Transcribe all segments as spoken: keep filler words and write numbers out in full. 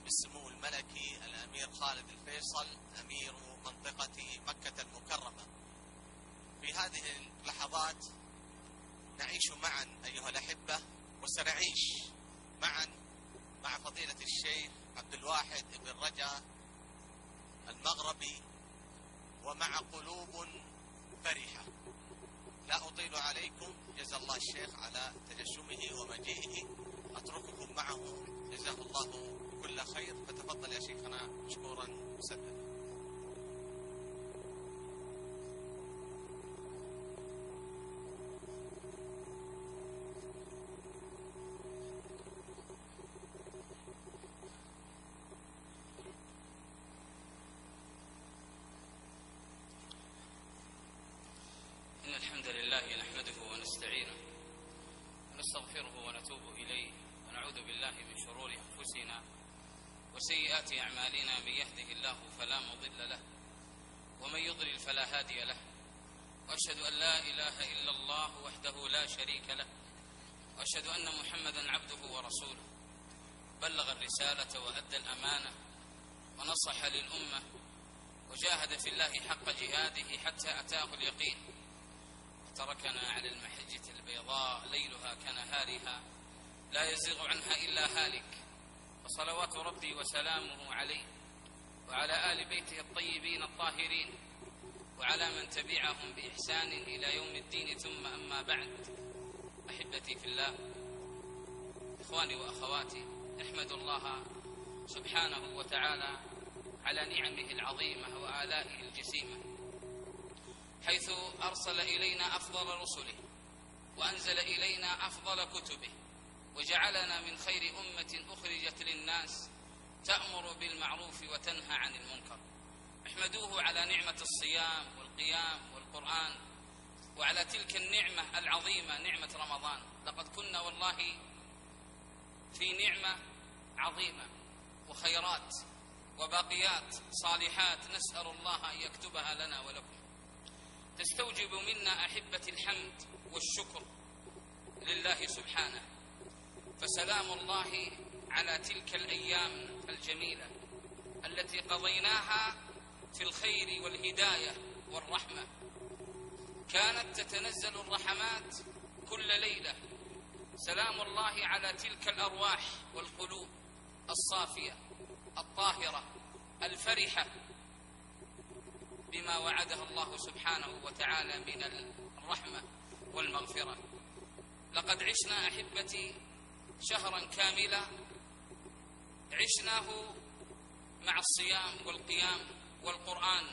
بالسمو الملكي الأمير خالد الفيصل أمير منطقة مكة المكرمة. في هذه اللحظات نعيش معا أيها الأحبة، وسنعيش معا مع فضيلة الشيخ عبد الواحد بن رجا المغربي، ومع قلوب فرحة. لا أطيل عليكم، جزا الله الشيخ على تجشمه ومجيئه، أترككم معه جزاه الله كل خير، فتفضل يا شيخنا مشكورا مسددا. إن الحمد لله نحمده ونستعينه ونستغفره ونتوب إليه، ونعوذ بالله من شرور أنفسنا وسيئات أعمالنا. من يهده الله فلا مضل له، ومن يضلل فلا هادي له، وأشهد أن لا إله إلا الله وحده لا شريك له، وأشهد أن محمدا عبده ورسوله. بلغ الرسالة وأدى الأمانة ونصح للأمة وجاهد في الله حق جهاده حتى أتاه اليقين، وتركنا على المحجة البيضاء ليلها كنهارها لا يزيغ عنها إلا هالك. وصلوات ربي وسلامه عليه وعلى آل بيته الطيبين الطاهرين، وعلى من تبعهم بإحسان إلى يوم الدين. ثم أما بعد، أحبتي في الله، إخواني وأخواتي، احمد الله سبحانه وتعالى على نعمه العظيمة وآلائه الجسيمة، حيث أرسل إلينا أفضل رسله، وأنزل إلينا أفضل كتبه، وجعلنا من خير أمة أخرجت للناس تأمر بالمعروف وتنهى عن المنكر. احمدوه على نعمة الصيام والقيام والقرآن، وعلى تلك النعمة العظيمة نعمة رمضان. لقد كنا والله في نعمة عظيمة وخيرات وباقيات صالحات، نسأل الله أن يكتبها لنا ولكم. تستوجب منا أحبة الحمد والشكر لله سبحانه، فسلام الله على تلك الأيام الجميلة التي قضيناها في الخير والهداية والرحمة. كانت تتنزل الرحمات كل ليلة. سلام الله على تلك الأرواح والقلوب الصافية الطاهرة الفرحة بما وعدها الله سبحانه وتعالى من الرحمة والمغفرة. لقد عشنا أحبتي شهرا كاملا، عشناه مع الصيام والقيام والقرآن،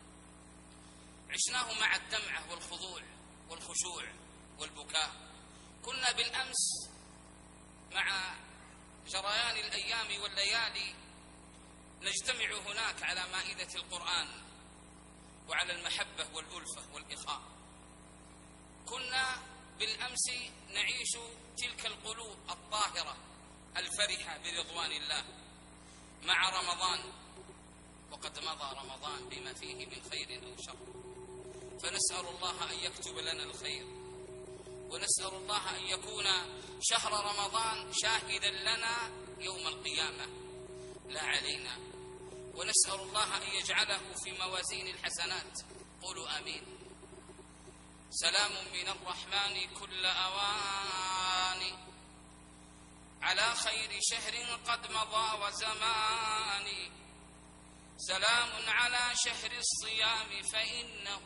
عشناه مع الدمعة والخضوع والخشوع والبكاء. كنا بالأمس مع جريان الأيام والليالي نجتمع هناك على مائدة القرآن وعلى المحبة والألفة والإخاء. كنا بالأمس نعيش تلك القلوب الطاهرة الفرحة برضوان الله مع رمضان، وقد مضى رمضان بما فيه من خير أو شر. فنسأل الله أن يكتب لنا الخير، ونسأل الله أن يكون شهر رمضان شاهدا لنا يوم القيامة لا علينا، ونسأل الله أن يجعله في موازين الحسنات. قولوا آمين. سلام من الرحمن كل أوان، على خير شهر قد مضى وزمان. سلام على شهر الصيام فإنه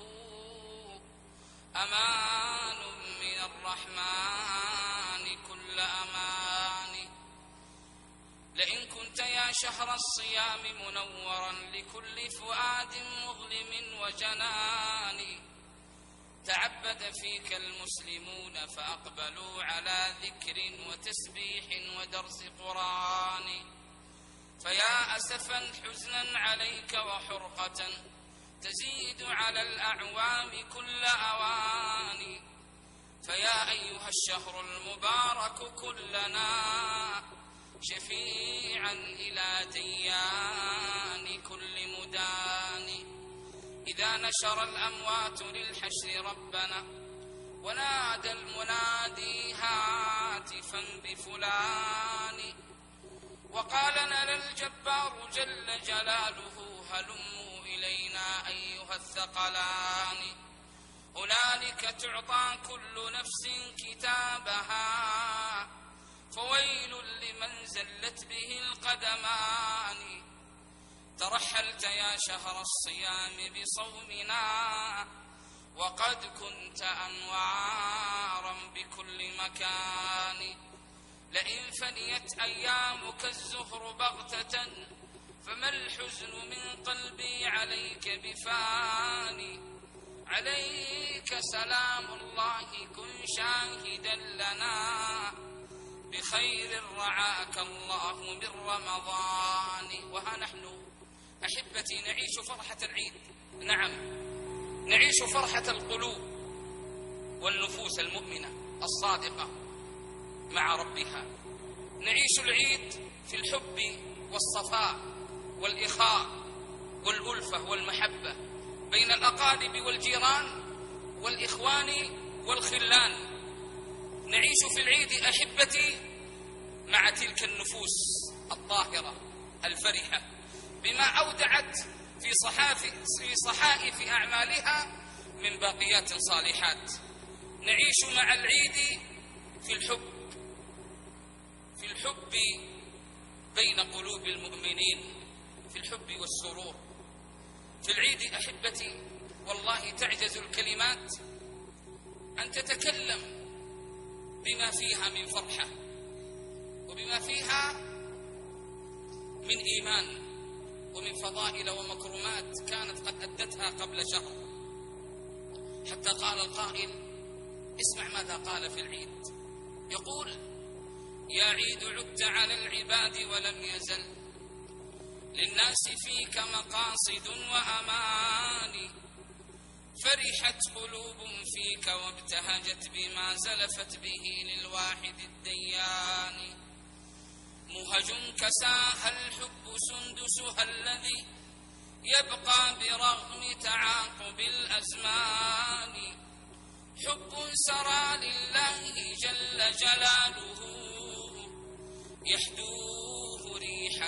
أمان من الرحمن كل أمان. لئن كنت يا شهر الصيام منورا لكل فؤاد مظلم وجنان، تعبد فيك المسلمون فأقبلوا على ذكر وتسبيح ودرس قرآن. فيا أسفا حزنا عليك وحرقة تزيد على الأعوام كل أوان. فيا أيها الشهر المبارك كلنا شفيعا إلى ديان كل مدان. إذا نشر الأموات للحشر ربنا ونادى المنادي هاتفا بفلان، وقال لنا الجبار جل جلاله هلموا إلينا أيها الثقلان. هنالك تعطى كل نفس كتابها فويل لمن زلت به القدمان. ترحلت يا شهر الصيام بصومنا وقد كنت أنوارا بكل مكان. لئن فنيت أيامك الزهر بغتة فما الحزن من قلبي عليك بفاني. عليك سلام الله كن شاهدا لنا بخير رعاك الله من رمضان. وها نحن أحبتي نعيش فرحة العيد، نعم نعيش فرحة القلوب والنفوس المؤمنة الصادقة مع ربها. نعيش العيد في الحب والصفاء والإخاء والألفة والمحبة بين الأقارب والجيران والإخوان والخلان. نعيش في العيد أحبتي مع تلك النفوس الطاهرة الفرحة بما أودعت في صحائف في صحائف أعمالها من باقيات صالحات. نعيش مع العيد في الحب في الحب بين قلوب المؤمنين، في الحب والسرور. في العيد أحبتي والله تعجز الكلمات أن تتكلم بما فيها من فرحة وبما فيها من إيمان ومن فضائل ومكرمات كانت قد أدتها قبل شهر. حتى قال القائل، اسمع ماذا قال في العيد، يقول: يا عيد عدت على العباد ولم يزل للناس فيك مقاصد وأماني. فرحت قلوب فيك وابتهجت بما زلفت به للواحد الديان. مهج كساها الحب سندسها الذي يبقى برغم تعاقب الأزمان. حب سرى لله جل جلاله يحدوه ريح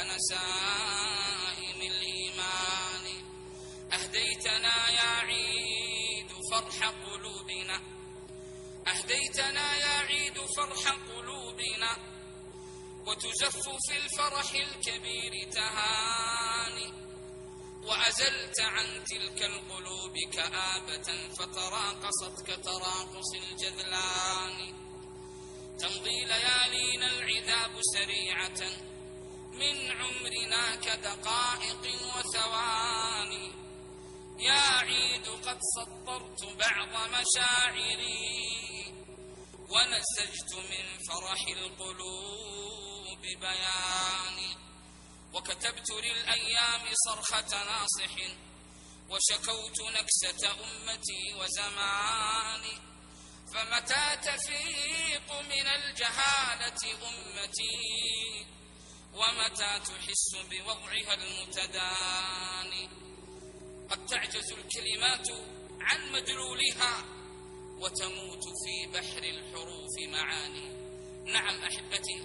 نسائم الإيمان. أهديتنا يا عيد فرح قلوبنا أهديتنا يا عيد فرح قلوبنا وتزف في الفرح الكبير تهاني. وأزلت عن تلك القلوب كآبة فتراقصت كتراقص الجذلان. تمضي ليالينا العذاب سريعة من عمرنا كدقائق وثواني. يا عيد قد سطرت بعض مشاعري ونسجت من فرح القلوب بياني. وكتبت للأيام صرخة ناصح وشكوت نكسة أمتي وزماني. فمتى تفيق من الجهالة أمتي ومتى تحس بوضعها المتداني. قد تعجز الكلمات عن مدلولها وتموت في بحر الحروف معاني. نعم أحبتي،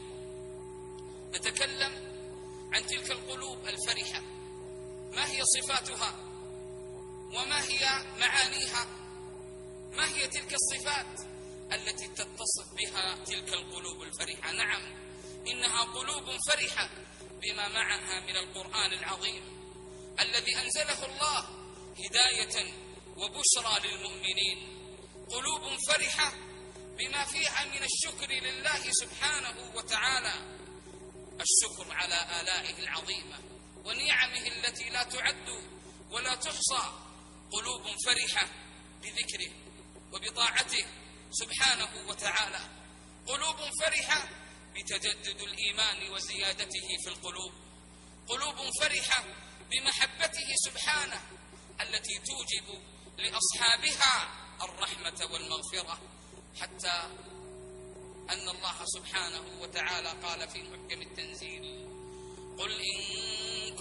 نتكلم عن تلك القلوب الفرحة، ما هي صفاتها وما هي معانيها؟ ما هي تلك الصفات التي تتصف بها تلك القلوب الفرحة؟ نعم إنها قلوب فرحة بما معها من القرآن العظيم الذي أنزله الله هداية وبشرى للمؤمنين. قلوب فرحة بما فيها من الشكر لله سبحانه وتعالى، الشكر على آلائه العظيمة ونعمه التي لا تعد ولا تحصى. قلوب فرحة بذكره وبطاعته سبحانه وتعالى. قلوب فرحة بتجدد الإيمان وزيادته في القلوب. قلوب فرحة بمحبته سبحانه التي توجب لأصحابها الرحمة والمغفرة، حتى أن الله سبحانه وتعالى قال في محكم التنزيل: قل إن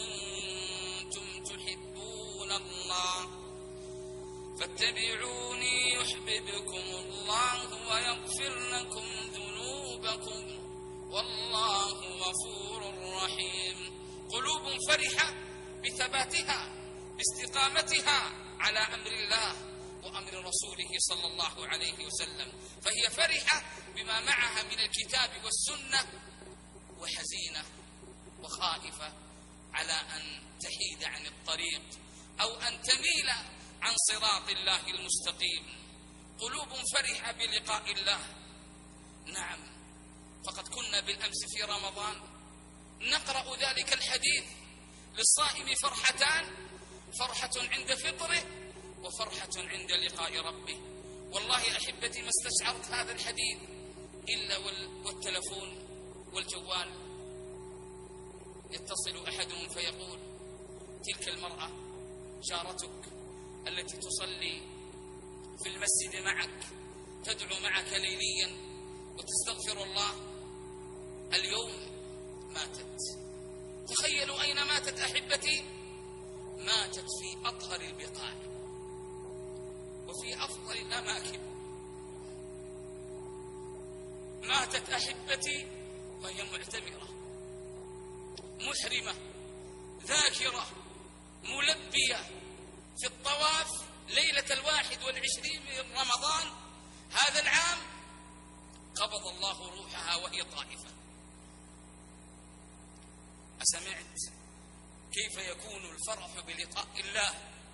كنتم تحبون الله فاتبعوني يحببكم الله ويغفر لكم ذنوبكم والله غفور رحيم. قلوب فرحة بثباتها باستقامتها على أمر الله وأمر رسوله صلى الله عليه وسلم، فهي فرحة بما معها من الكتاب والسنة، وحزينة وخائفة على أن تحيد عن الطريق أو أن تميل عن صراط الله المستقيم. قلوب فرحة بلقاء الله. نعم، فقد كنا بالأمس في رمضان نقرأ ذلك الحديث: للصائم فرحتان، فرحة عند فطره وفرحة عند لقاء ربه. والله أحبتي ما استشعرت هذا الحديث إلا والتلفون والجوال يتصل أحدهم فيقول: تلك المرأة جارتك التي تصلي في المسجد معك، تدعو معك ليليا وتستغفر الله، اليوم ماتت. تخيلوا أين ماتت أحبتي؟ ماتت في أطهر البقاع وفي أفضل الأماكن. ماتت أحبتي وهي معتمرة محرمة ذاكرة ملبية في الطواف ليلة الواحد والعشرين من رمضان هذا العام. قبض الله روحها وهي طائفة. أسمعت كيف يكون الفرح بلقاء الله؟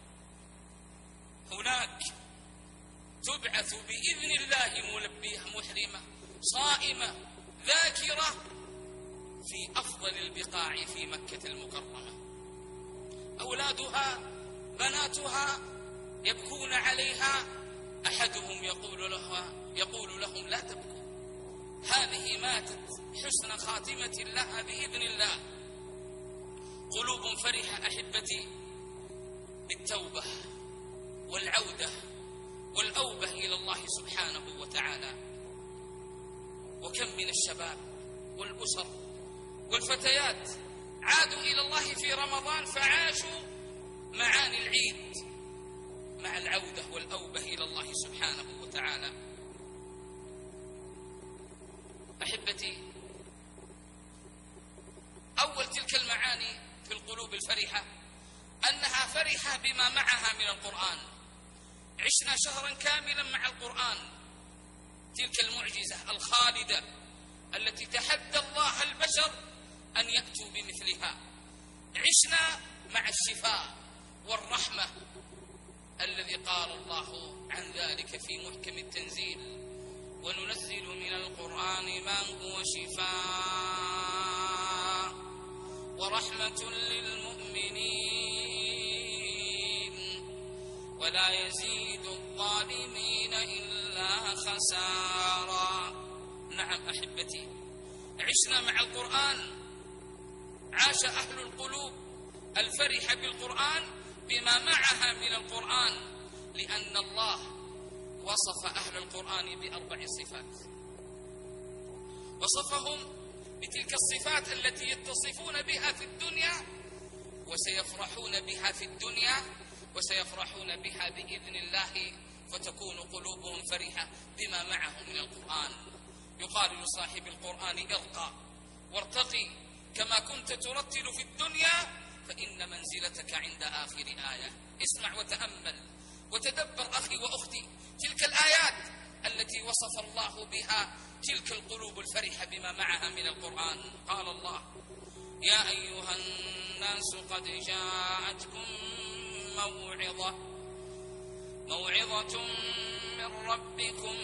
هناك تبعث بإذن الله ملبية محرمة صائمة ذاكرة في أفضل البقاع في مكة المكرمة. أولادها بناتها يبكون عليها، أحدهم يقول لها يقول لهم: لا تبكوا، هذه ماتت حسن خاتمة لها بإذن الله. قلوب فرحة أحبتي بالتوبة والعودة والأوبة إلى الله سبحانه وتعالى. وكم من الشباب والأسر والفتيات عادوا إلى الله في رمضان فعاشوا معاني العيد مع العودة والأوبة إلى الله سبحانه وتعالى. أحبتي، أول تلك المعاني في القلوب الفرحة أنها فرحة بما معها من القرآن. عشنا شهرا كاملا مع القرآن، تلك المعجزة الخالدة التي تحدى الله البشر أن يأتوا بمثلها. عشنا مع الشفاء والرحمة الذي قال الله عن ذلك في محكم التنزيل: وننزل من القرآن ما هو شفاء ورحمة للمؤمنين ولا يزيد الظالمين إلا خسارا. نعم أحبتي، عشنا مع القرآن، عاش أهل القلوب الفرحة بالقرآن بما معها من القرآن، لأن الله وصف أهل القرآن بأربع صفات. وصفهم بتلك الصفات التي يتصفون بها في الدنيا وسيفرحون بها في الدنيا وسيفرحون بها بإذن الله، فتكون قلوبهم فرحة بما معه من القرآن. يقال لصاحب القرآن: ارقى وارتقي كما كنت ترتل في الدنيا فإن منزلتك عند آخر آية. اسمع وتأمل وتدبر أخي وأختي تلك الآيات التي وصف الله بها تلك القلوب الفرحة بما معها من القرآن. قال الله: يا أيها الناس قد جاءتكم موعظة موعظة من ربكم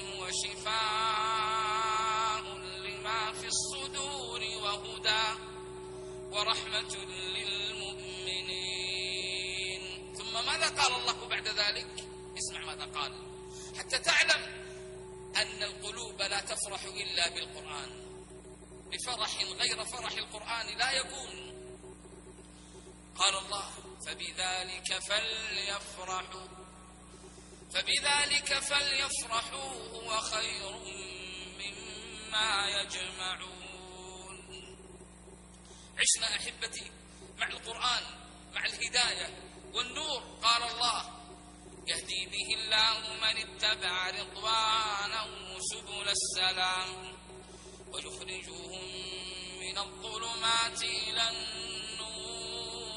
وشفاء لما في الصدور وهدى ورحمة للمؤمنين. ثم ماذا قال الله بعد ذلك؟ اسمع ماذا قال حتى تعلم أن القلوب لا تفرح إلا بالقرآن. بفرح غير فرح القرآن لا يكون. قال الله: فبذلك فليفرحوا فبذلك فليفرحوا هو خير مما يجمعون. عشنا أحبتي مع القرآن، مع الهداية والنور. قال الله: يهدي به الله من اتبع رضوانه سبل السلام ويخرجهم من الظلمات إلى النور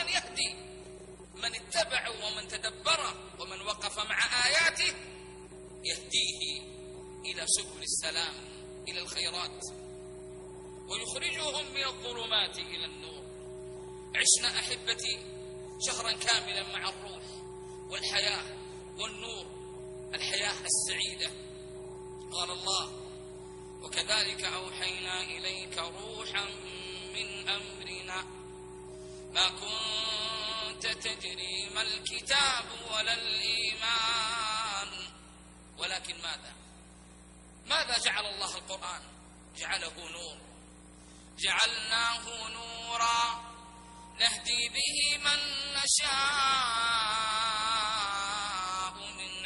القرآن يهدي من اتبع ومن تدبر ومن وقف مع آياته، يهديه إلى سبل السلام، إلى الخيرات، ويخرجهم من الظلمات إلى النور. عشنا أحبتي شهرا كاملا مع الروح والحياة والنور، الحياة السعيدة. قال الله: وكذلك أوحينا إليك روحا من أمرنا ما كنت تدري ما الكتاب ولا الإيمان، ولكن ماذا ماذا جعل الله القرآن؟ جعله نور، جعلناه نورا نهدي به من نشاء من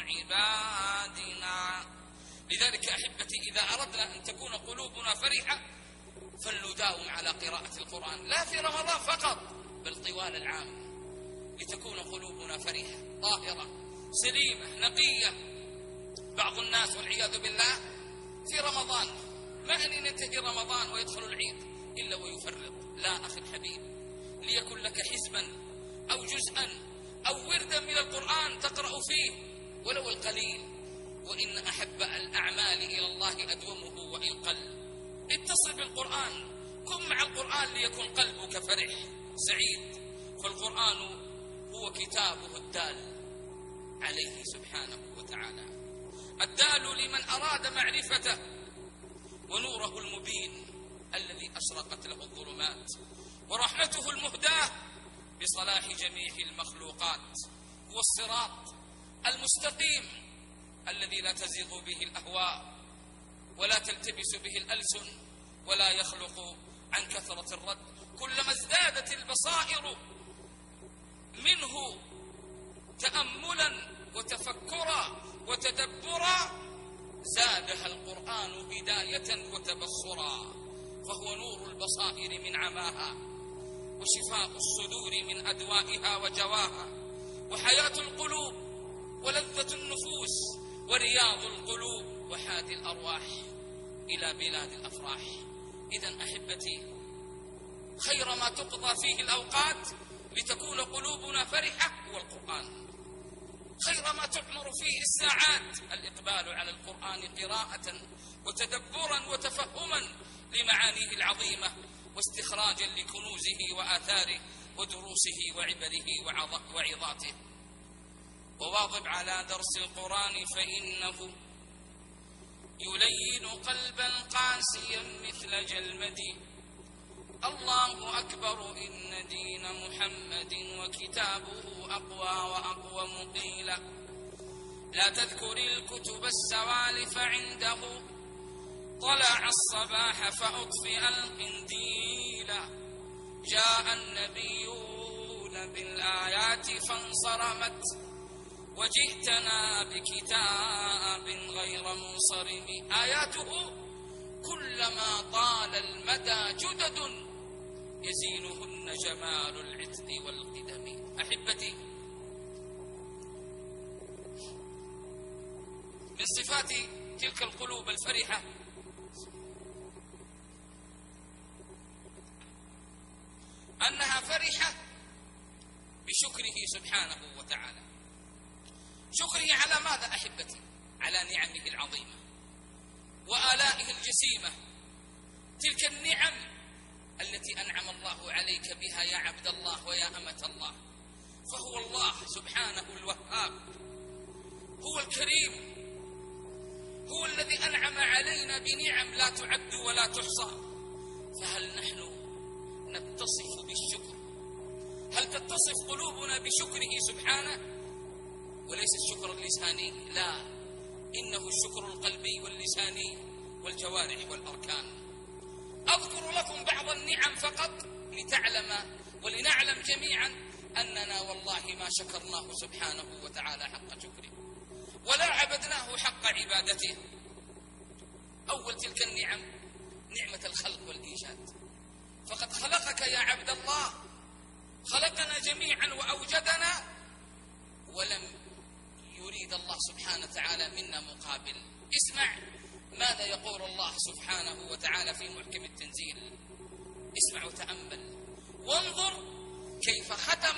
عبادنا. لذلك أحبتي إذا أردنا أن تكون قلوبنا فرحة فلنداوم على قراءة القرآن، لا في رمضان فقط بل طوال العام، لتكون قلوبنا فرحة طاهرة سليمة نقية. بعض الناس والعياذ بالله في رمضان ما أن ينتهي رمضان ويدخل العيد إلا ويفرط. لا أخي الحبيب، ليكن لك حزبا أو جزءا أو وردا من القرآن تقرأ فيه ولو القليل، وإن أحب الأعمال إلى الله أدومه وإن قل. اتصل بالقرآن، كن مع القرآن ليكن قلبك فرح سعيد، فالقرآن هو كتابه الدال عليه سبحانه وتعالى، الدال لمن أراد معرفته، ونوره المبين الذي أشرقت له الظلمات، ورحمته المهداة بصلاح جميع المخلوقات. هو الصراط المستقيم الذي لا تزيغ به الأهواء ولا تلتبس به الألسن ولا يخلق عن كثرة الرد. كلما ازدادت البصائر منه تأملا وتفكرا وتدبرا زادها القرآن هداية وتبصرا، فهو نور البصائر من عماها، وشفاء الصدور من أدوائها وجواها، وحياة القلوب ولذة النفوس، ورياض القلوب وحادي الأرواح إلى بلاد الأفراح. إذن أحبتي خير ما تقضى فيه الأوقات لتكون قلوبنا فرحة هو القرآن، خير ما تعمر فيه الساعات الإقبال على القرآن قراءة وتدبرا وتفهما لمعانيه العظيمة، واستخراجا لكنوزه وآثاره ودروسه وعبره وعظاته. وواظب على درس القرآن فإنه يلين قلبا قاسيا مثل جلمدي. الله أكبر إن دين محمد وكتابه أقوى وأقوم قيلا. لا تذكر الكتب السوالف عنده طلع الصباح فأطفئ القنديل. جاء النبيون بالآيات فانصرمت وجئتنا بكتاب غير منصرم. آياته كلما طال المدى جدد يزينهن جمال العتق والقدم. أحبتي من صفات تلك القلوب الفرحة أنها فرحة بشكره سبحانه وتعالى. شكره على ماذا أحبتي؟ على نعمه العظيمة وآلائه الجسيمة، تلك النعم التي أنعم الله عليك بها يا عبد الله ويا أمة الله. فهو الله سبحانه الوهاب، هو الكريم، هو الذي أنعم علينا بنعم لا تعد ولا تحصى. فهل نحن نتصف بالشكر؟ هل تتصف قلوبنا بشكره سبحانه؟ وليس الشكر اللساني، لا، إنه الشكر القلبي واللساني والجوارح والأركان. أذكر لكم بعض النعم فقط لتعلم ولنعلم جميعا أننا والله ما شكرناه سبحانه وتعالى حق شكره ولا عبدناه حق عبادته. أول تلك النعم نعمة الخلق والإيجاد، فقد خلقك يا عبد الله، خلقنا جميعا وأوجدنا، ولم يريد الله سبحانه وتعالى منا مقابل. اسمع ماذا يقول الله سبحانه وتعالى في محكم التنزيل، اسمع وتأمل وانظر كيف ختم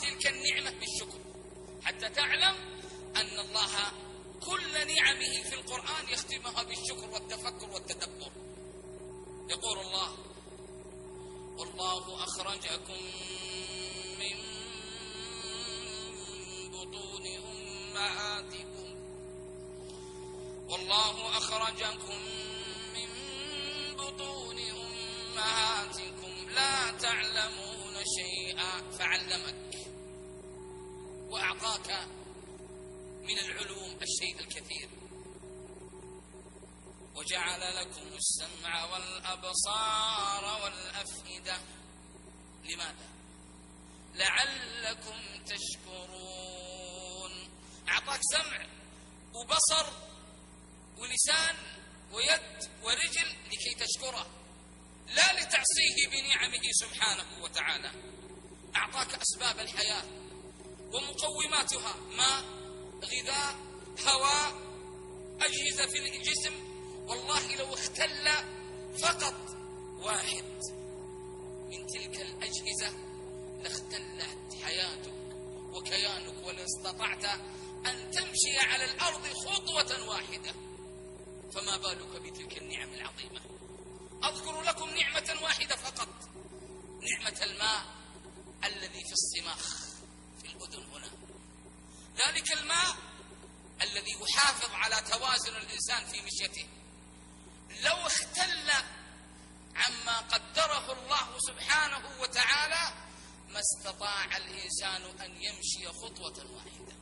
تلك النعمة بالشكر، حتى تعلم أن الله كل نعمه في القرآن يختمها بالشكر والتفكر والتدبر. يقول الله: والله أخرجكم من بطون أمهاتكم والله أخرجكم من بطون أمهاتكم لا تعلمون شيئا فعلمك وأعطاك من العلوم الشيء الكثير، وجعل لكم السمع والأبصار والأفئدة. لماذا؟ لعلكم تشكرون. أعطاك سمع وبصر ولسان ويد ورجل لكي تشكره، لا لتعصيه بنعمه سبحانه وتعالى. أعطاك أسباب الحياة ومقوماتها: ماء، غذاء، هواء، أجهزة في الجسم. والله لو اختل فقط واحد من تلك الأجهزة لاختلت حياتك وكيانك، ولا استطعت أن تمشي على الأرض خطوة واحدة، فما بالك بتلك النعم العظيمة. أذكر لكم نعمة واحدة فقط، نعمة الماء الذي في الصماخ في الأذن هنا. ذلك الماء الذي يحافظ على توازن الإنسان في مشيته، لو اختل عما قدره الله سبحانه وتعالى ما استطاع الإنسان أن يمشي خطوة واحدة.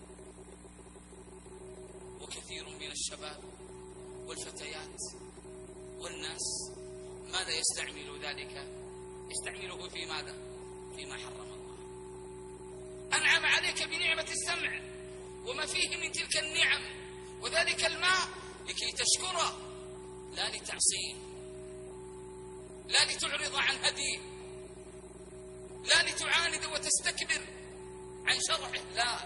وكثير من الشباب والفتيات والناس ماذا يستعمل ذلك؟ يستعمله في ماذا؟ فيما حرم الله. أنعم عليك بنعمة السمع وما فيه من تلك النعم وذلك الماء لكي تشكره، لا لتعصيه، لا لتعرض عن هديه، لا لتعاند وتستكبر عن شرعه، لا.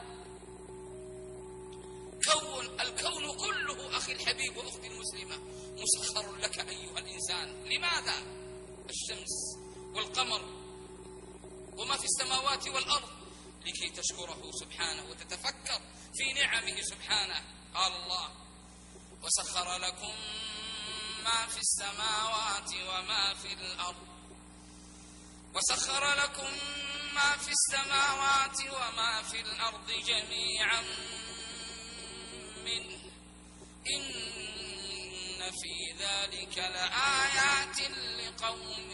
كون الكون كله أخي الحبيب وأختي المسلمة مسخر لك أيها الإنسان. لماذا؟ الشمس والقمر وما في السماوات والأرض لكي تشكره سبحانه وتتفكر في نعمه سبحانه. قال الله: وسخر لكم ما في السماوات وما في الأرض وسخر لكم ما في السماوات وما في الأرض جميعا منه إن في ذلك لآيات لقوم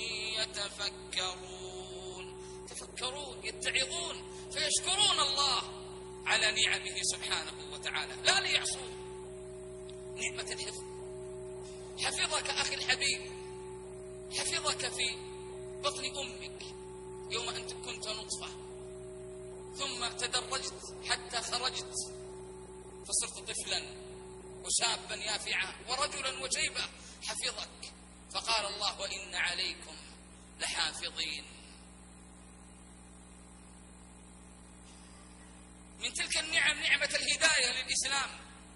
يتفكرون. تفكرون، يتعظون، فيشكرون الله على نعمه سبحانه وتعالى، لا ليعصون. نعمة الحفظ، حفظك أخي الحبيب، حفظك في بطن أمك يوم أنت كنت نطفة، ثم تدرجت حتى خرجت فصرت طفلا وشابا يافعا ورجلا وشيبا. حفظك، فقال الله: وإن عليكم لحافظين. من تلك النعم نعمة الهداية للإسلام،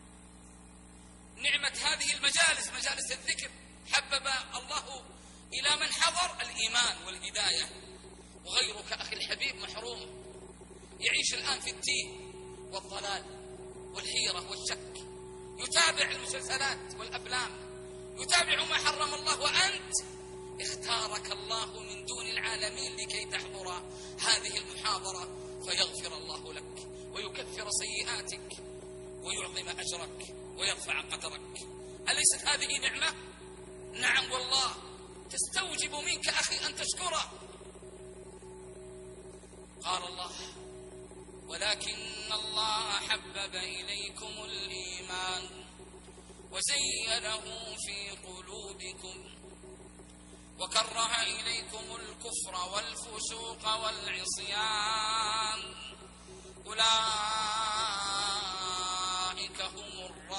نعمة هذه المجالس، مجالس الذكر، حبب الله إلى من حضر الإيمان والهداية. وغيرك أخي الحبيب محروم، يعيش الآن في التيه والضلال والحيرة والشك، يتابع المسلسلات والأفلام، يتابع ما حرم الله، وأنت اختارك الله من دون العالمين لكي تحضر هذه المحاضرة، فيغفر الله لك ويكفر سيئاتك ويعظم أجرك ويرفع قدرك. أليست هذه نعمة؟ نعم والله، تستوجب منك أخي أن تشكره. قال الله: ولكن الله حبب إليكم الإيمان وزينه في قلوبكم وكره إليكم الكفر والفسوق والعصيان أولئك هم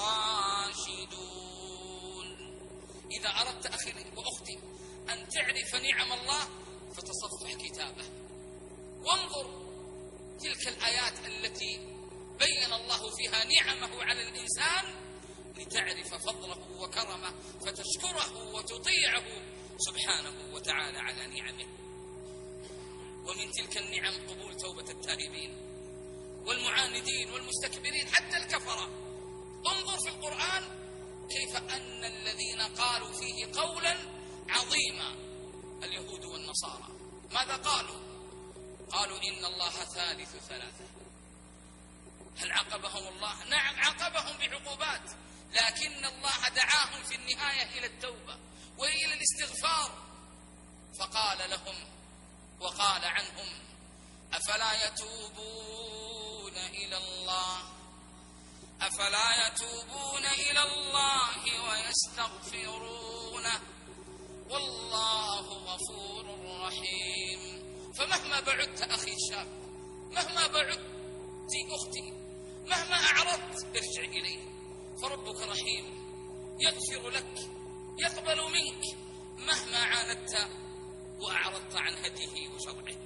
الراشدون. إذا أردت أخي وأختي أن تعرف نعم الله فتصفح كتابه وانظر تلك الآيات التي بين الله فيها نعمه على الإنسان لتعرف فضله وكرمه فتشكره وتطيعه سبحانه وتعالى على نعمه. ومن تلك النعم قبول توبة التائبين والمعاندين والمستكبرين حتى الكفرة. انظر في القرآن كيف أن الذين قالوا فيه قولا عظيما اليهود والنصارى ماذا قالوا؟ قالوا إن الله ثالث ثلاثة. هل عاقبهم الله؟ نعم عاقبهم بعقوبات، لكن الله دعاهم في النهاية إلى التوبة وإلى الاستغفار، فقال لهم وقال عنهم أفلا يتوبون إلى الله أفلا يتوبون إلى الله ويستغفرونه والله غفور رحيم. فمهما بعدت أخي الشاب، مهما بعدت أختي، مهما أعرضت ارجع إليه، فربك رحيم يغفر لك يقبل منك مهما عاندت وأعرضت عن هديه وشرعه.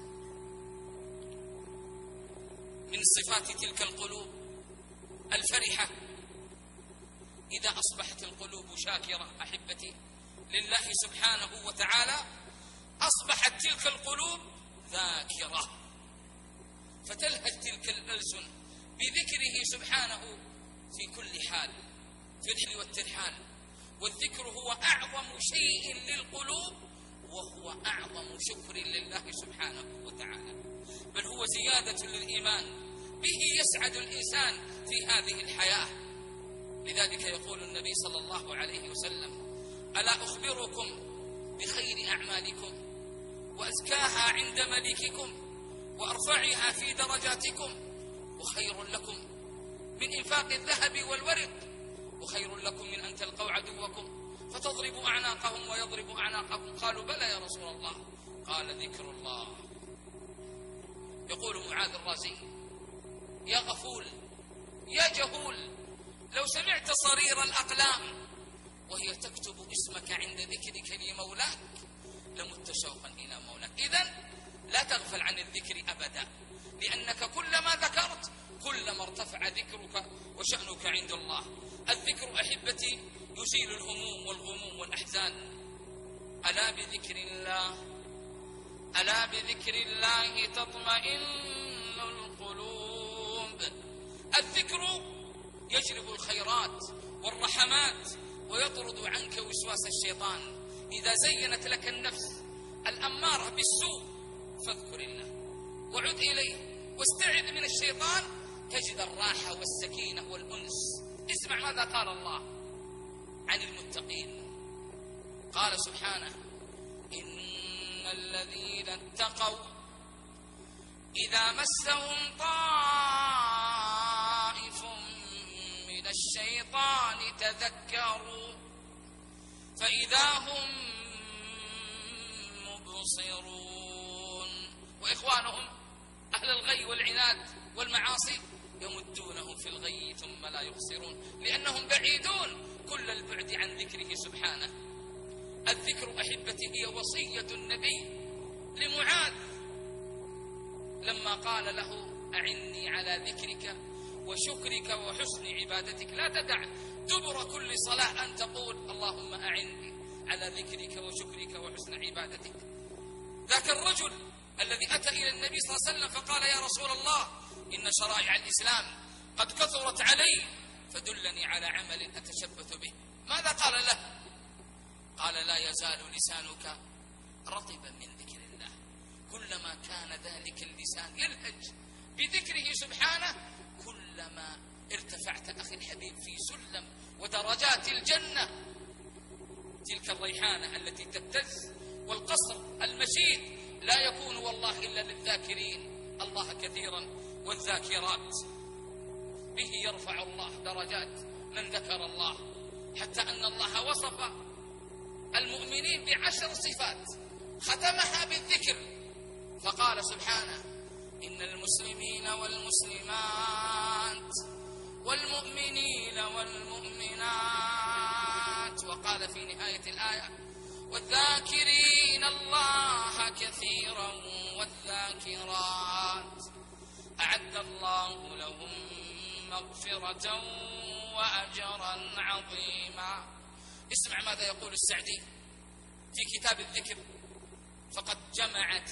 من صفات تلك القلوب الفرحة إذا أصبحت القلوب شاكرة أحبتي لله سبحانه وتعالى، أصبحت تلك القلوب ذاكرة، فتلهج تلك الألسن بذكره سبحانه في كل حال، في الحل والترحال. والذكر هو أعظم شيء للقلوب، وهو أعظم شكر لله سبحانه وتعالى، بل هو زيادة للإيمان، به يسعد الإنسان في هذه الحياة. لذلك يقول النبي صلى الله عليه وسلم ألا أخبركم بخير أعمالكم وأزكاها عند مليككم وأرفعها في درجاتكم وخير لكم من إنفاق الذهب والورق وخير لكم من أن تلقوا عدوكم فتضربوا أعناقهم ويضربوا أعناقكم. قالوا بلى يا رسول الله، قال ذكر الله. يقول معاذ الرازي يا غفول يا جهول لو سمعت صرير الأقلام وهي تكتب اسمك عند ذكرك لمولاك لمت شوقا إلى مولاك. إذن لا تغفل عن الذكر أبدا، لأنك كلما ذكرت كلما ارتفع ذكرك وشأنك عند الله. الذكر أحبتي يزيل الهموم والغموم والأحزان. ألا بذكر الله ألا بذكر الله تطمئن القلوب. الذكر يجلب الخيرات والرحمات ويطرد عنك وسواس الشيطان. إذا زينت لك النفس الأمارة بالسوء فاذكر الله وعد إليه واستعذ من الشيطان تجد الراحة والسكينة والأنس. اسمع ماذا قال الله عن المتقين، قال سبحانه إن الذين اتقوا إذا مسهم طائف من الشيطان تذكروا فإذا هم مبصرون، وإخوانهم أهل الغي والعناد والمعاصي يمدونهم في الغي ثم لا يبصرون، لأنهم بعيدون كل البعد عن ذكره سبحانه. الذكر أحبتي هي وصية النبي لمعاذ لما قال له أعني على ذكرك وشكرك وحسن عبادتك. لا تدع دبر كل صلاة أن تقول اللهم أعني على ذكرك وشكرك وحسن عبادتك. ذاك الرجل الذي أتى إلى النبي صلى الله عليه وسلم فقال يا رسول الله إن شرائع الإسلام قد كثرت علي فدلني على عمل أتشبث به. ماذا قال له؟ قال لا يزال لسانك رطبا من ذكر الله. كلما كان ذلك اللسان يلهج بذكره سبحانه كلما ارتفعت أخي الحبيب في سلم ودرجات الجنة. تلك الريحانة التي تبتز والقصر المشيد لا يكون والله إلا للذاكرين الله كثيرا والذاكرات. به يرفع الله درجات من ذكر الله، حتى أن الله وصف المؤمنين بعشر صفات ختمها بالذكر، فقال سبحانه إن المسلمين والمسلمات والمؤمنين والمؤمنات، وقال في نهاية الآية والذاكرين الله كثيرا والذاكرات أعد الله لهم مغفرة وأجرا عظيما. اسمع ماذا يقول السعدي في كتاب الذكر، فقد جمع تلك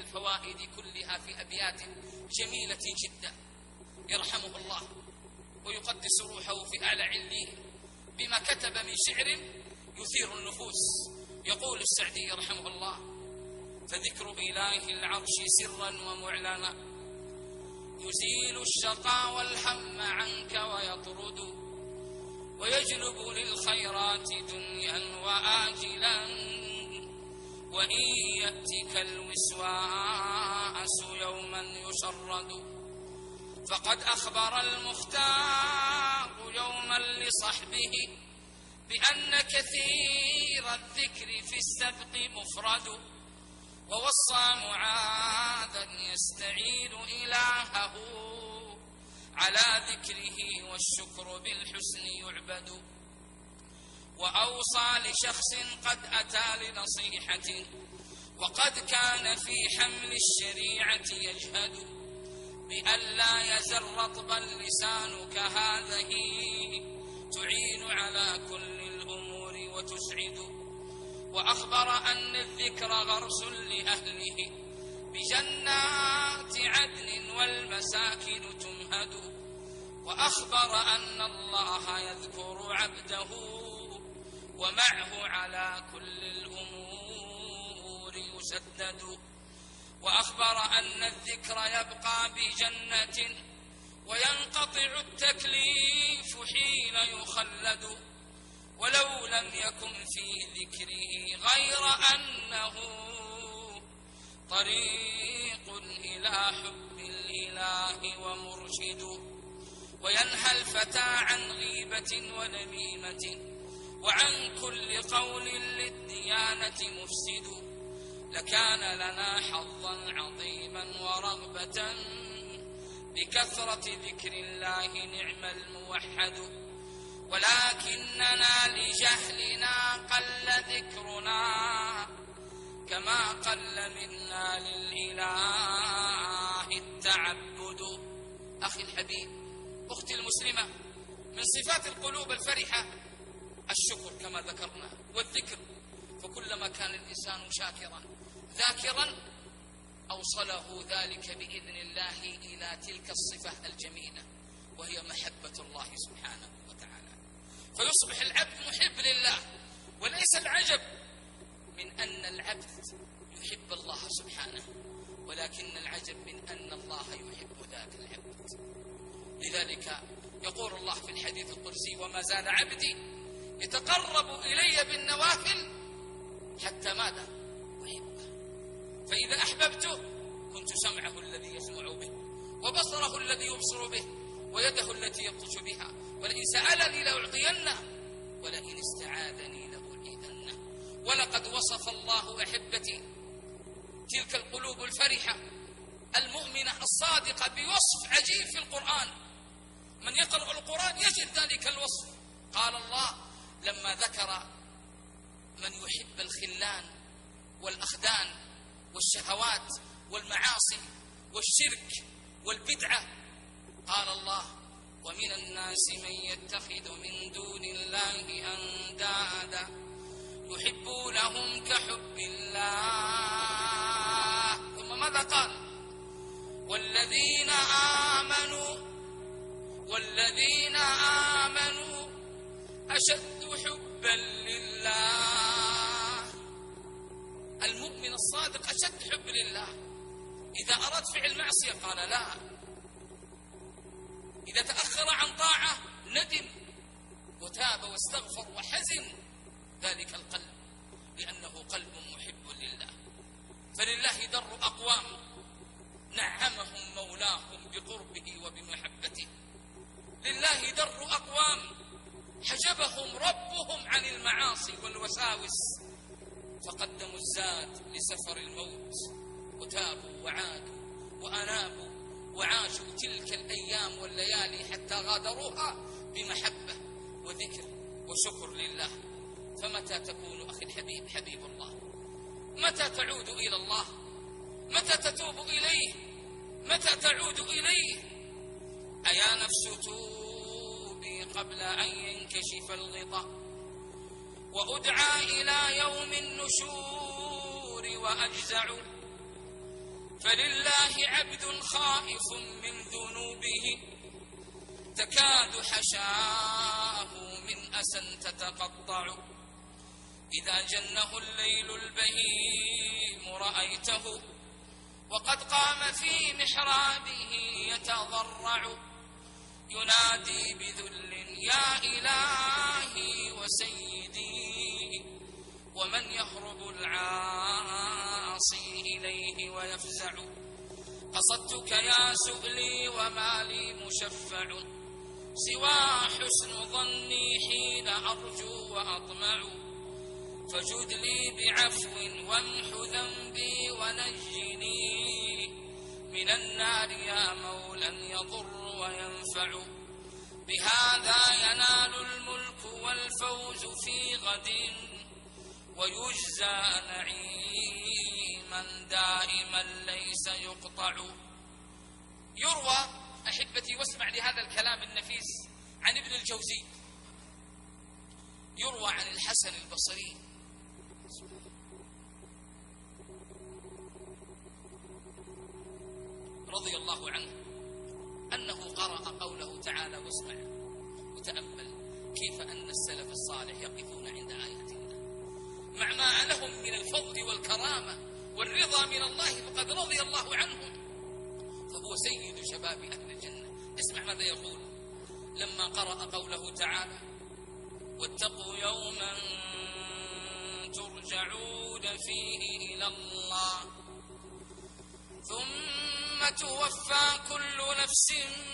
الفوائد كلها في أبيات جميلة جدا يرحمه الله ويقدس روحه في أعلى عليين بما كتب من شعر يثير النفوس. يقول السعدي رحمه الله: فذكر إله العرش سرا ومعلنا يزيل الشقى والهم عنك ويطرد ويجلب للخيرات دنيا وآجلا وإن يأتك الوسواس يوما يشرد. فقد أخبر المختار يوما لصحبه بأن كثير الذكر في السبق مفرد ووصى معاذا يستعين إلهه على ذكره والشكر بالحسن يعبد. وأوصى لشخص قد أتى لنصيحة وقد كان في حمل الشريعة يجهد بأن لا يزر رطبا لسانك هذه تعين على كل الأمور وتسعد. وأخبر أن الذكر غرس لأهله بجنات عدن والمساكن تمهد. وأخبر أن الله يذكر عبده ومعه على كل الأمور يسدد. وأخبر أن الذكر يبقى بجنة وينقطع التكليف حين يخلد ولو لم يكن في ذكره غير أنه طريق إلى حب الإله ومرشد. وينهى الفتى عن غيبة ونميمة وعن كل قول للديانة مفسد. لكان لنا حظا عظيما ورغبة بكثرة ذكر الله نعم الموحد. ولكننا لجهلنا قل ذكرنا كما قل منا للإله التعبد. أخي الحبيب، أختي المسلمة، من صفات القلوب الفرحة الشكر كما ذكرنا والذكر، فكلما كان الإنسان شاكرا ذاكرا أوصله ذلك بإذن الله إلى تلك الصفة الجميلة وهي محبة الله سبحانه وتعالى، فيصبح العبد محب لله. وليس العجب من أن العبد يحب الله سبحانه، ولكن العجب من أن الله يحب ذاك العبد. لذلك يقول الله في الحديث القدسي: وما زال عبدي يتقرب إلي بالنوافل حتى ماذا؟ أحبه. فإذا أحببته كنت سمعه الذي يسمع به وبصره الذي يبصر به ويده التي يبطش بها، ولئن سألني لأعطينه ولئن استعاذني لأعيذنه. ولقد وصف الله أحبتي تلك القلوب الفرحة المؤمنة الصادقة بوصف عجيب في القرآن. من يقرأ القرآن يجد ذلك الوصف. قال الله لما ذكر من يحب الخلان والأخدان والشهوات والمعاصي والشرك والبدعة، قال الله: ومن الناس من يتخذ من دون الله أندادا يحبونهم كحب الله. ثم ماذا قال؟ والذين آمنوا والذين آمنوا أشد حبا لله. المؤمن الصادق أشد حب لله. إذا أراد فعل معصية قال لا، إذا تأخر عن طاعة ندم وتاب واستغفر وحزن ذلك القلب، لأنه قلب محب لله. فلله در أقوام نعمهم مولاهم بقربه وبمحبته. لله در أقوام حجبهم ربهم عن المعاصي والوساوس فقدموا الزاد لسفر الموت وتابوا وعادوا وأنابوا وعاشوا تلك الأيام والليالي حتى غادروها بمحبة وذكر وشكر لله. فمتى تكون أخي الحبيب حبيب الله؟ متى تعود إلى الله؟ متى تتوب إليه؟ متى تعود إليه؟ أيا نفس توبي قبل أن ينكشف الغطاء وأدعى إلى يوم النشور وأجزع فلله عبد خائف من ذنوبه تكاد حشاه من أسى تتقطع. إذا جنه الليل البهيم رأيته وقد قام في محرابه يتضرع، ينادي بذل يا إلهي وسيدي، ومن يهرب العاصي إليه ويفزع. قصدتك يا سؤلي وما لي مشفع، سوى حسن ظني حين أرجو وأطمع. فجد لي بعفو وامح ذنبي ونجني من النار يا مولى يضر وينفع. بهذا ينال الملك والفوز في غد، ويجزى نعيما دائما ليس يقطع. يروى أحبتي واسمع لهذا الكلام النفيس عن ابن الجوزي، يروى عن الحسن البصري رضي الله عنه أنه قرأ قوله تعالى، واسمع وتأمل كيف أن السلف الصالح يقفون عند آيات الله مع ما لهم من الفضل والكرامة والرضا من الله، فقد رضي الله عنهم، فهو سيد شباب أهل الجنة. اسمع ماذا يقول لما قرأ قوله تعالى: واتقوا يوما ترجعون فيه إلى الله ثم توفى كل نفس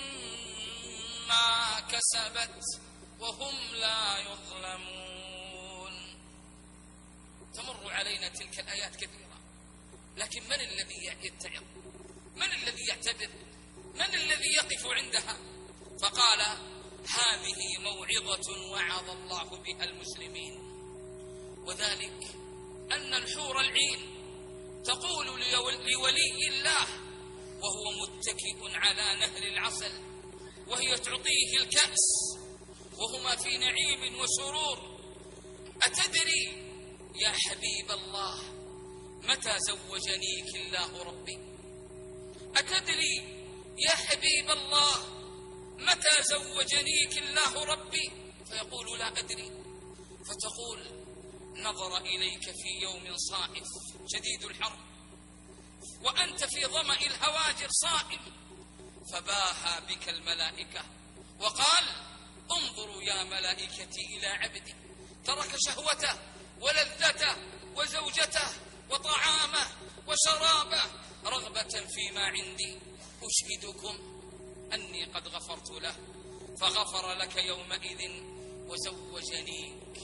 ما كسبت وهم لا يظلمون. تمر علينا تلك الآيات كثيرة، لكن من الذي يتعظ؟ من الذي يعتبر؟ من الذي يقف عندها؟ فقال: هذه موعظة وعظ الله بها المسلمين، وذلك أن الحور العين تقول لولي الله وهو متكئ على نهر العسل، وهي تعطيه الكأس وهما في نعيم وسرور: أتدري يا حبيب الله متى زوجنيك الله ربي؟ أتدري يا حبيب الله متى زوجنيك الله ربي؟ فيقول: لا أدري. فتقول: نظر إليك في يوم صائف شديد الحر وأنت في ظمأ الهواجر صائم، فباهى بك الملائكة وقال: انظروا يا ملائكتي إلى عبدي ترك شهوته ولذته وزوجته وطعامه وشرابه رغبة فيما عندي، أشهدكم أني قد غفرت له، فغفر لك يومئذ وزوجنيك.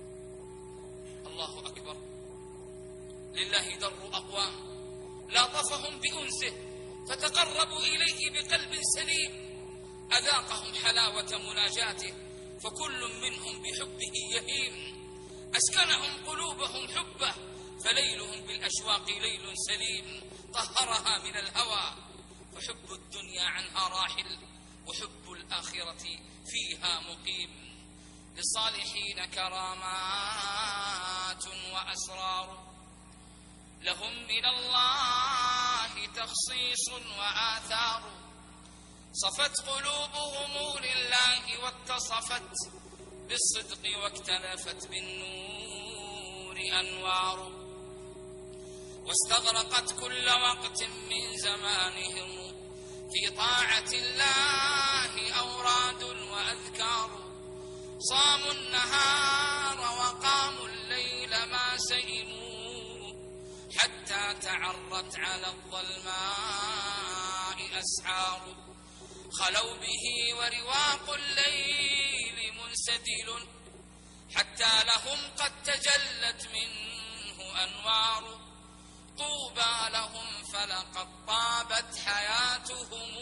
الله أكبر. لله در أقوام لاطفهم بأنسه فتقربوا إليه بقلب سليم، أذاقهم حلاوة مناجاته فكل منهم بحبه يهيم، أسكنهم قلوبهم حبه فليلهم بالأشواق ليل سليم، طهرها من الهوى فحب الدنيا عنها راحل وحب الآخرة فيها مقيم. للصالحين كرامات وأسرار، لهم من الله تخصيص وآثار، صفت قلوبهم لله واتصفت بالصدق واكتنفت بالنور أنوار، واستغرقت كل وقت من زمانهم في طاعة الله أوراد وأذكار، صاموا النهار وقاموا الليل ما سئموا حتى تعرت على الظلماء أسحار، خلوا به ورواق الليل منسدل حتى لهم قد تجلت منه أنوار، طوبى لهم فلقد طابت حياتهم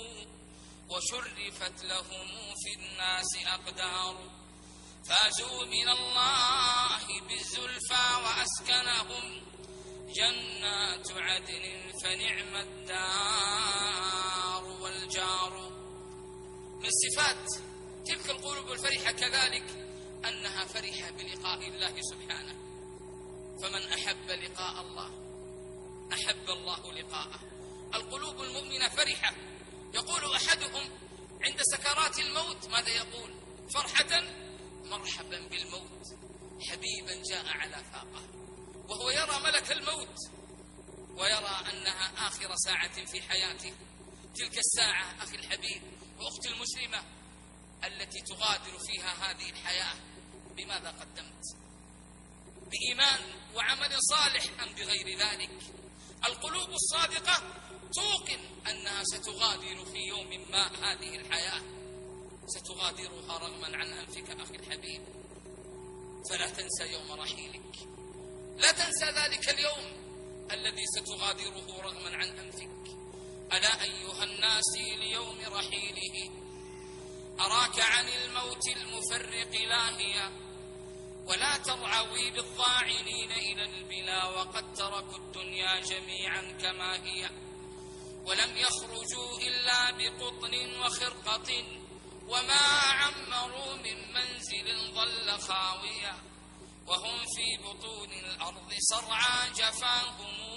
وشرفت لهم في الناس أقدار، فازوا من الله بالزلفى وأسكنهم جنات عدن فنعم الدار والجار. من صفات تلك القلوب الفرحة كذلك أنها فرحة بلقاء الله سبحانه، فمن أحب لقاء الله أحب الله لقاءه، القلوب المؤمنة فرحة. يقول أحدهم عند سكرات الموت ماذا يقول؟ فرحة مرحبا بالموت حبيبا جاء على فاقه، وهو يرى ملك الموت ويرى أنها آخر ساعة في حياته. تلك الساعة أخي الحبيب وأختي المسلمة التي تغادر فيها هذه الحياة بماذا قدمت؟ بإيمان وعمل صالح أم بغير ذلك؟ القلوب الصادقة توقن أنها ستغادر في يوم ما هذه الحياة، ستغادرها رغما عن أنفك أخي الحبيب. فلا تنسى يوم رحيلك، لا تنسى ذلك اليوم الذي ستغادره رغما عن أنفك. ألا أيها الناس ليوم رحيله أراك عن الموت المفرق لاهيا، ولا ترعوي بالضاعنين إلى البلا وقد تركوا الدنيا جميعا كما هي، ولم يخرجوا إلا بقطن وخرقة وما عمروا من منزل ظل خاويا، وهم في بطون الأرض صرعى جفاهم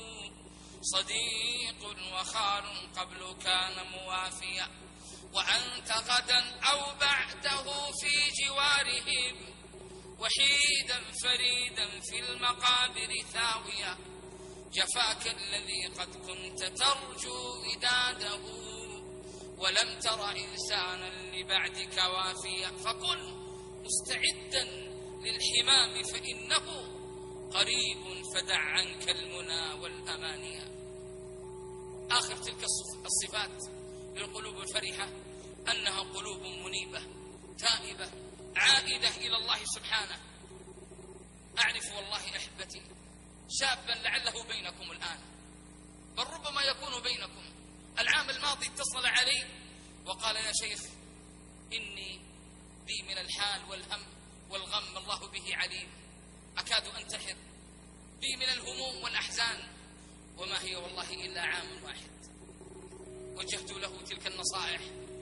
صديق وخال قبل كان موافيا، وأنت غدا أو بعده في جوارهم وحيدا فريدا في المقابر ثاويا، جفاك الذي قد كنت ترجو وداده ولم تر إنسانا لبعدك وافيا، فكن مستعدا للحمام فإنه قريب فدع عنك المنى والأمانيا. آخر تلك الصفات للقلوب الفرحة أنها قلوب منيبة تائبة عائدة إلى الله سبحانه. أعرف والله أحبتي شابا لعله بينكم الآن، بل ربما يكون بينكم. العام الماضي اتصل علي وقال يا شيخ إني بي من الحال والهم والغم الله به عليم، أكاد أنتحر، بي من الهموم والأحزان، وما هي والله إلا عام واحد. وجهت له تلك النصائح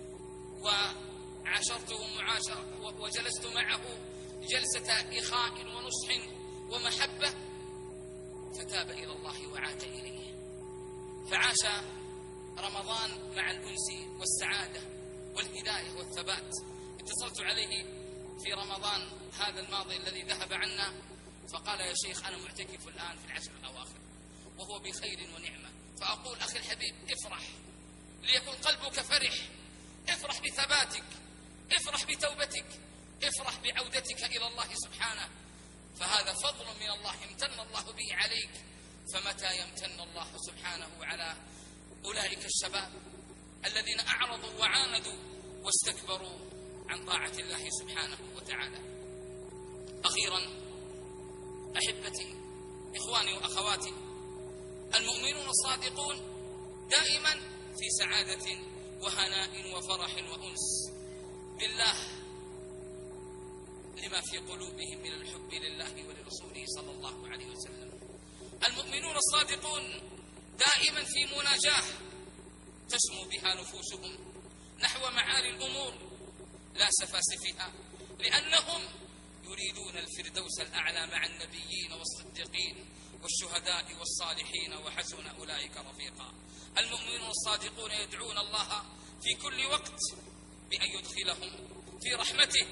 وعاشرته معاشرة وجلست معه جلسة إخاء ونصح ومحبة، فتاب إلى الله وعاد إليه، فعاش رمضان مع الأنس والسعادة والهداية والثبات. اتصلت عليه في رمضان هذا الماضي الذي ذهب عنا فقال يا شيخ أنا معتكف الآن في العشر الأواخر وهو بخير ونعمة. فأقول أخي الحبيب افرح ليكن قلبك فرح، افرح بثباتك، افرح بتوبتك، افرح بعودتك إلى الله سبحانه، فهذا فضل من الله امتن الله به عليك. فمتى يمتن الله سبحانه على أولئك الشباب الذين أعرضوا وعاندوا واستكبروا عن طاعة الله سبحانه وتعالى. أخيرا أحبتي إخواني وأخواتي، المؤمنون الصادقون دائما في سعادة وهناء وفرح وأنس بالله لما في قلوبهم من الحب لله ولرسوله صلى الله عليه وسلم. المؤمنون الصادقون دائما في مناجاة تسمو بها نفوسهم نحو معالي الأمور لا سفاسفها، لأنهم يريدون الفردوس الأعلى مع النبيين والصديقين والشهداء والصالحين وحسن أولئك رفيقا. المؤمنون الصادقون يدعون الله في كل وقت بأن يدخلهم في رحمته.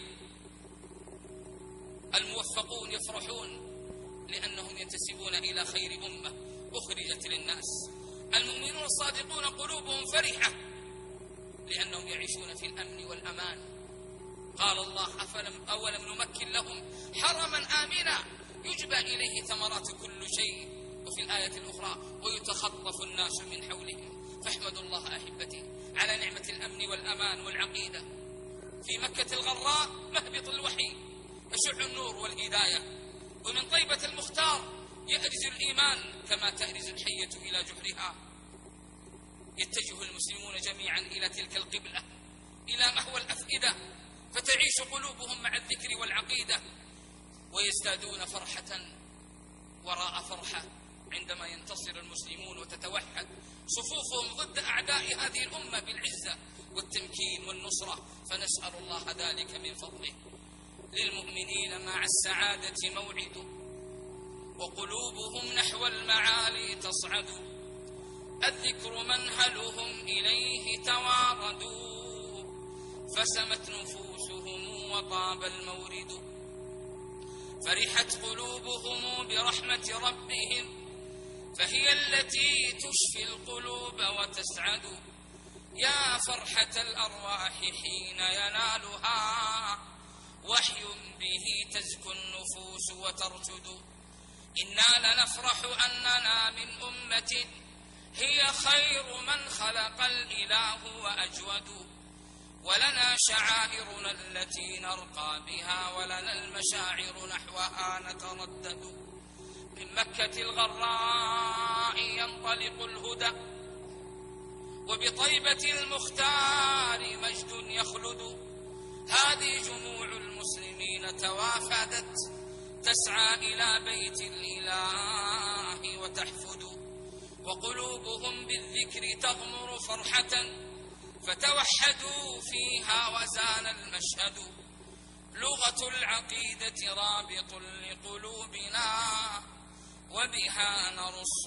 الموفقون يفرحون لأنهم ينتسبون إلى خير أمة أخرجت للناس. المؤمنون الصادقون قلوبهم فرحة لأنهم يعيشون في الأمن والأمان. قال الله أفلم أولم نمكن لهم حرما آمنا يجبى إليه ثمرات كل شيء، وفي الآية الأخرى ويتخطف الناس من حولهم. فاحمدوا الله أحبتي على نعمة الأمن والأمان والعقيدة. في مكة الغراء مهبط الوحي يشع النور والهداية، ومن طيبة المختار يأرز الإيمان كما تأرز الحية إلى جحرها. يتجه المسلمون جميعا إلى تلك القبلة، إلى مهوى الأفئدة، فتعيش قلوبهم مع الذكر والعقيدة، ويزدادون فرحة وراء فرحة عندما ينتصر المسلمون وتتوحد صفوفهم ضد أعداء هذه الأمة بالعزة والتمكين والنصرة. فنسأل الله ذلك من فضله. للمؤمنين مع السعادة موعد وقلوبهم نحو المعالي تصعد، الذكر منهلهم إليه تواردوا، فسمت نفوسهم وطاب المورد، فرحت قلوبهم برحمة ربهم، فهي التي تشفي القلوب وتسعد. يا فرحة الأرواح حين ينالها وحي به تزكو النفوس وترتد. إنا لنفرح أننا من أمة هي خير من خلق الإله وأجود، ولنا شعائرنا التي نرقى بها، ولنا المشاعر نحوها نتردد. من مكة الغراء ينطلق الهدى، وبطيبة المختار مجد يخلد. هذه جموع المسلمين توافدت تسعى إلى بيت الإله وتحفد، وقلوبهم بالذكر تغمر فرحة، فتوحدوا فيها وزان المشهد. لغة العقيدة رابط لقلوبنا، وبها نرص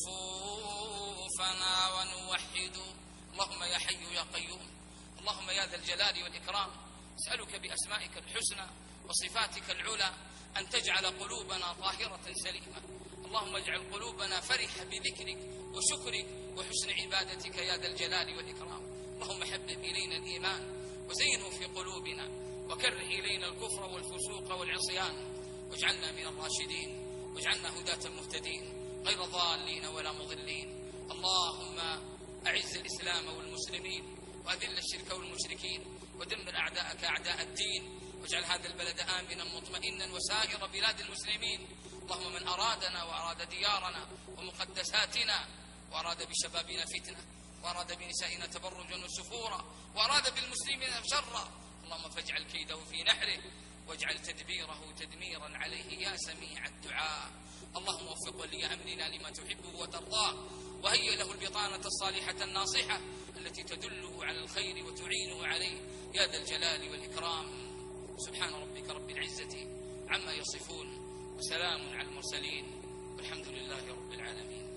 صفوفنا ونوحد. اللهم يا حي يا قيوم، اللهم يا ذا الجلال والإكرام، أسألك بأسمائك الحسنى وصفاتك العلى أن تجعل قلوبنا طاهرة سليمة. اللهم اجعل قلوبنا فرحة بذكرك وشكرك وحسن عبادتك يا ذا الجلال والإكرام. اللهم حبب إلينا الإيمان وزينه في قلوبنا، وكره إلينا الكفر والفسوق والعصيان، واجعلنا من الراشدين، واجعلنا هداة مهتدين غير ضالين ولا مضلين. اللهم أعز الإسلام والمسلمين، وأذل الشرك والمشركين، ودمر أعداءك أعداء الدين، واجعل هذا البلد آمنا مطمئنا وسائر بلاد المسلمين. اللهم من أرادنا وأراد ديارنا ومقدساتنا، وأراد بشبابنا فتنة، وأراد بنسائنا تبرجا وسفورا، وأراد بالمسلمين شرا، اللهم فاجعل كيده في نحره، واجعل تدبيره تدميرا عليه يا سميع الدعاء. اللهم وفق ولي أمرنا لما تحبه وترضاه، وهيئ له البطانة الصالحة الناصحة التي تدله على الخير وتعينه عليه يا ذا الجلال والإكرام. سبحان ربك رب العزة عما يصفون، وسلام على المرسلين، والحمد لله رب العالمين.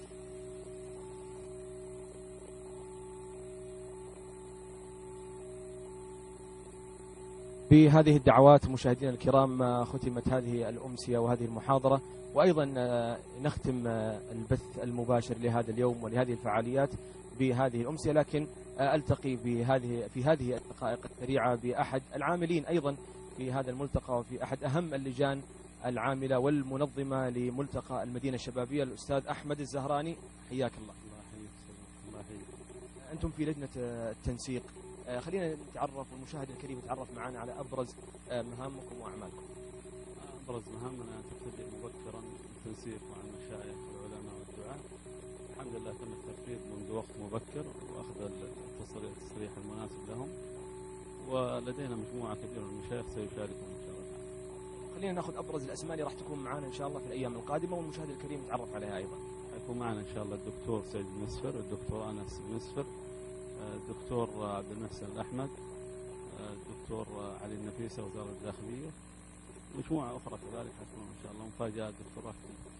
بهذه الدعوات مشاهدينا الكرام ختمت هذه الأمسية وهذه المحاضرة، وأيضا نختم البث المباشر لهذا اليوم ولهذه الفعاليات بهذه الأمسية. لكن ألتقي بهذه في هذه الدقائق السريعة بأحد العاملين أيضا في هذا الملتقى، وفي أحد أهم اللجان العاملة والمنظمة لملتقى المدينة الشبابية، الأستاذ أحمد الزهراني. حياك الله. الله يحييك. الله يحييك. أنتم في لجنة التنسيق، خلينا نتعرف والمشاهد الكريم يتعرف معنا على أبرز مهامكم وأعمالكم. أبرز مهامنا تبتدئ مبكرا التنسيق مع المشايخ والعلماء والدعاة. الحمد لله تم الترتيب منذ وقت مبكر وأخذ التصريح المناسب لهم، ولدينا مجموعة كبيرة من المشايخ سيشاركون إن شاء الله. خلينا ناخذ أبرز الأسماء اللي راح تكون معنا إن شاء الله في الأيام القادمة، والمشاهد الكريم يتعرف عليها أيضا. يكون معنا إن شاء الله الدكتور سيد المسفر، الدكتور أنس المسفر، الدكتور عبد المحسن الأحمد، الدكتور علي النفيسة وزارة الداخلية، مجموعة أخرى كذلك حتكون إن شاء الله مفاجآت دكتور راشد.